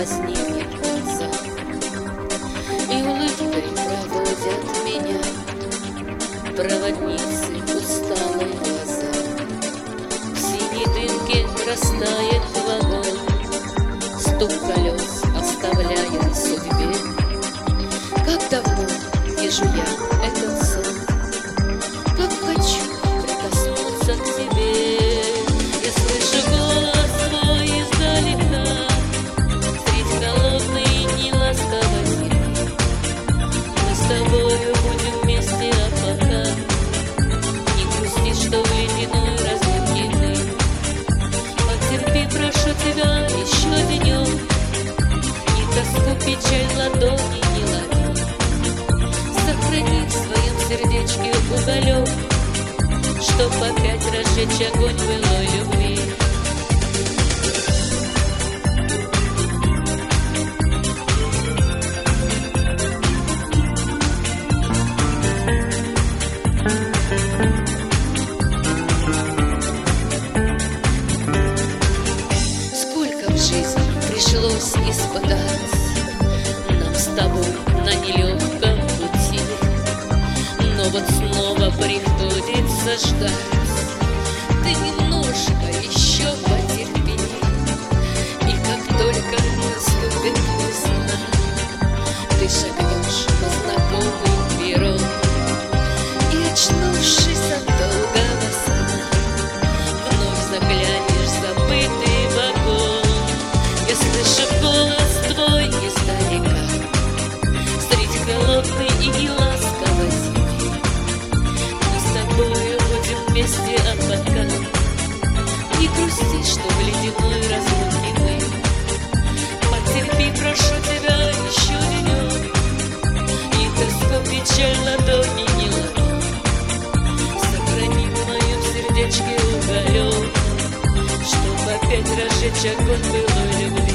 краснеет глаза, и улыбкой проводят меня проводницы усталые глаза. В синей дымке растает вагон, стук колес оставляет судьбе. Как давно вижу я этот сон, как хочу прикоснуться к тебе. Я слышу голос твой издалека, средь холодной и неласковой зимы. Мы с тобою будем вместе, а пока не грусти, что в ледяной разлуке мы. Потерпи, прошу тебя, еще денек, и тоску, печаль ладони не лови. Сохрани в своем сердечке уголек, чтоб опять разжечь огонь былой любви. Сколько в жизни пришлось испытать нам с тобой на нелегком пути, но вот снова приходится ждать. Ты немножко еще потерпи, и как только наступит весна, ты шагнешь по знакомым перрон, и, очнувшись от долгого сна, вновь заглянешь в забытый вагон. Я слышу голос твой издалека, средь холодной и неласковой зимы. Мы с тобою будем вместе, а пока не грусти, что в ледяной разлуке мы. Потерпи, прошу тебя, еще денек, и тоску, печаль ладони не лови. Сохрани в моем сердечке уголек, чтоб опять разжечь огонь былой любви.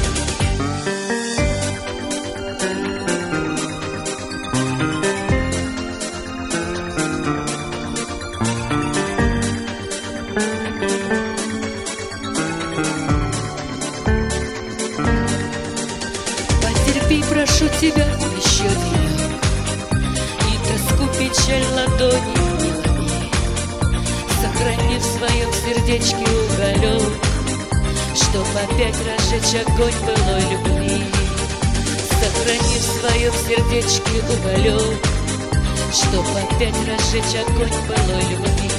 Потерпи, прошу тебя, еще денек, и тоску, печаль ладони не лови. Сохрани в своем сердечке уголек, чтоб опять разжечь огонь былой любви. Сохрани в своем сердечке уголек, чтоб опять разжечь огонь былой любви.